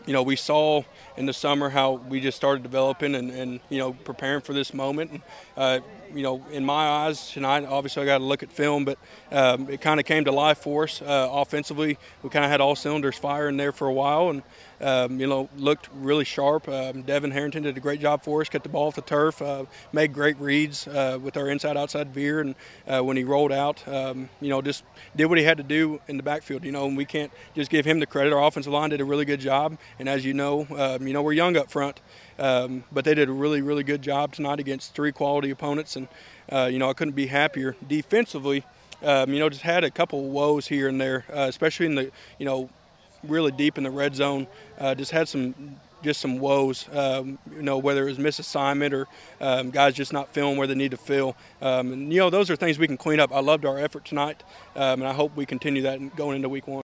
we saw in the summer how we just started developing and preparing for this moment. And, in my eyes tonight, obviously I got to look at film, but it kind of came to life for us offensively. We kind of had all cylinders firing there for a while, and looked really sharp. Devin Harrington did a great job for us, cut the ball off the turf, made great reads with our inside-outside veer, and when he rolled out, just did what he had to do in the backfield. And we can't just give him the credit. Our offensive line did a really good job, and as we're young up front, but they did a really, really good job tonight against three quality opponents, and I couldn't be happier. Defensively, just had a couple of woes here and there, especially in the, really deep in the red zone. Just had some woes, whether it was misassignment or guys just not feeling where they need to feel. Those are things we can clean up. I loved our effort tonight, and I hope we continue that going into week one.